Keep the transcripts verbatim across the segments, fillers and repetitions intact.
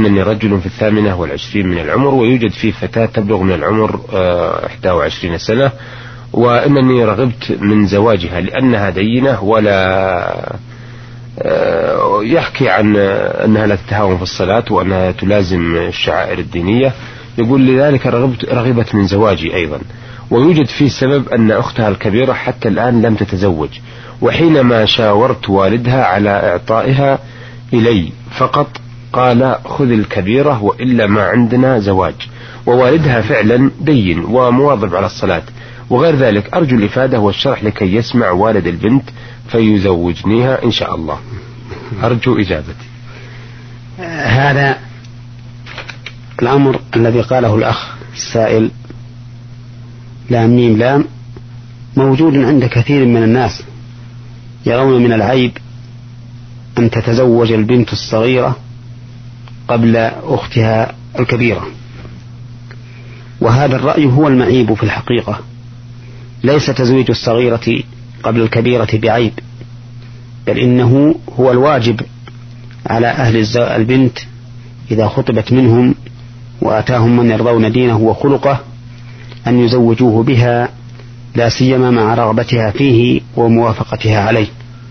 أنني رجل في الثامنة والعشرين من العمر، ويوجد فيه فتاة تبلغ من العمر إحدى وعشرين سنة، وأنني رغبت من زواجها لأنها دينة ولا يحكي عن أنها لا تتهاون في الصلاة وأنها تلازم الشعائر الدينية. يقول لذلك رغبت رغبت من زواجي أيضا. ويوجد فيه سبب أن أختها الكبيرة حتى الآن لم تتزوج، وحينما شاورت والدها على إعطائها إلي فقط قال خذ الكبيرة وإلا ما عندنا زواج، ووالدها فعلا دين ومواظب على الصلاة وغير ذلك. أرجو الإفادة والشرح لكي يسمع والد البنت فيزوجنيها إن شاء الله. أرجو إجابتي. هذا الأمر الذي قاله الأخ السائل لام ميم لام موجود عند كثير من الناس، يرون من العيب أن تتزوج البنت الصغيرة قبل أختها الكبيرة، وهذا الرأي هو المعيب في الحقيقة. ليس تزويج الصغيرة قبل الكبيرة بعيب، بل إنه هو الواجب على أهل البنت إذا خطبت منهم وآتاهم من يرضون دينه وخلقه أن يزوجوه بها، لا سيما مع رغبتها فيه وموافقتها عليه.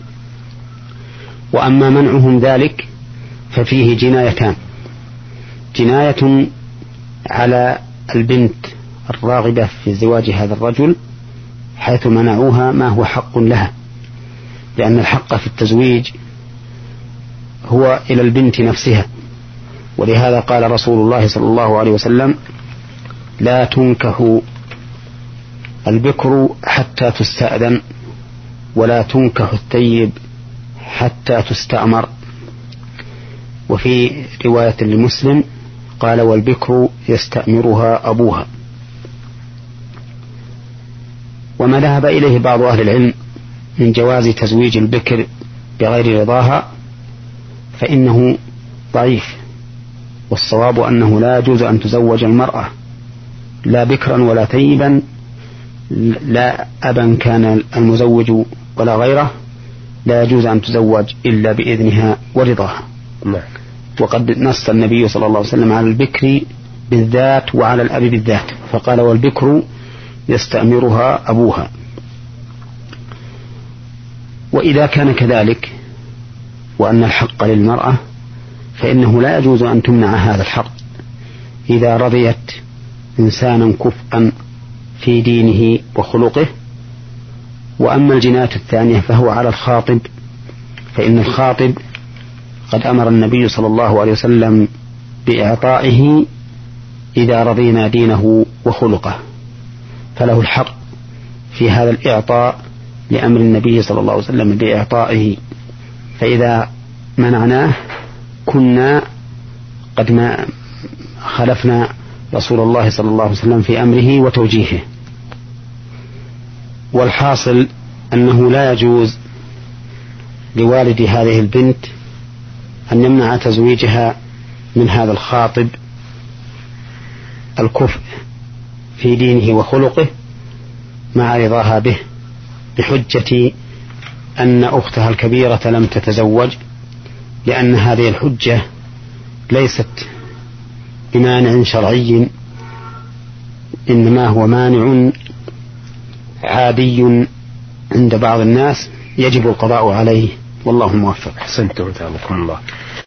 وأما منعهم ذلك ففيه جنايتان: جناية على البنت الراغبة في زواج هذا الرجل حيث منعوها ما هو حق لها، لأن الحق في التزويج هو إلى البنت نفسها، ولهذا قال رسول الله صلى الله عليه وسلم: لا تنكح البكر حتى تستأذن، ولا تنكح الثيب حتى تستأمر. وفي رواية لمسلم قال: والبكر يستأمرها أبوها. وما ذهب إليه بعض أهل العلم من جواز تزويج البكر بغير رضاها فإنه ضعيف، والصواب أنه لا يجوز أن تزوج المرأة لا بكرا ولا ثيبا، لا أبا كان المزوج ولا غيره، لا يجوز أن تزوج إلا بإذنها ورضاها. وقد نص النبي صلى الله عليه وسلم على البكر بالذات وعلى الأب بالذات، فقال: والبكر يستأمرها أبوها. وإذا كان كذلك وأن الحق للمرأة فإنه لا يجوز أن تمنع هذا الحق إذا رضيت إنسانا كفءا في دينه وخلقه. وأما الجناية الثانية فهو على الخاطب، فإن الخاطب قد أمر النبي صلى الله عليه وسلم بإعطائه إذا رضينا دينه وخلقه، فله الحق في هذا الإعطاء لأمر النبي صلى الله عليه وسلم بإعطائه، فإذا منعناه كنا قد ما خلفنا رسول الله صلى الله عليه وسلم في أمره وتوجيهه. والحاصل أنه لا يجوز لوالد هذه البنت أن يمنع تزويجها من هذا الخاطب الكفء في دينه وخلقه مع رضاها به، بحجة أن أختها الكبيرة لم تتزوج، لأن هذه الحجة ليست بمانع شرعي، إنما هو مانع عادي عند بعض الناس يجب القضاء عليه، والله موفق. أحسنتم، وتعالكم الله.